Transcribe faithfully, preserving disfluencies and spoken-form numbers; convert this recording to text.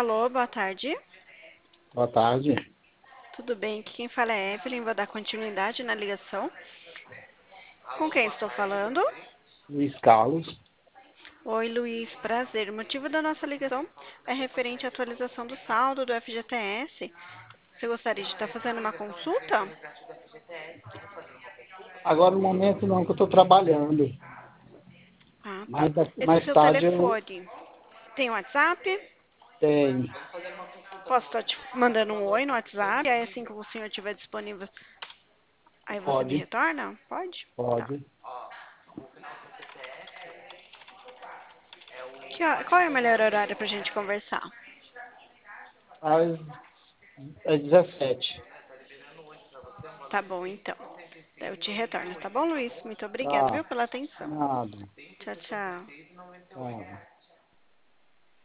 Alô, boa tarde. Boa tarde, Tudo bem? Aqui quem fala é Evelyn. Vou dar continuidade na ligação. Com quem estou falando? Luiz Carlos. Oi, Luiz. Prazer. O motivo da nossa ligação é referente à atualização do saldo do F G T S. Você gostaria de estar fazendo uma consulta? Agora no momento não, que eu estou trabalhando, Ah, tá. mas daqui- Esse mais seu tarde eu telefone tem WhatsApp? tenho. Posso estar te mandando um oi no WhatsApp? Aí assim que o senhor estiver disponível, aí você me Pode, retorna? Pode? Tá. pode. Que hora- qual é o melhor horário pra gente conversar? Às, às dezessete. Tá bom, então. Daí eu te retorno, tá bom, Luiz? Muito obrigada, Tá, viu, pela atenção. nada. Tchau, tchau. Tchau.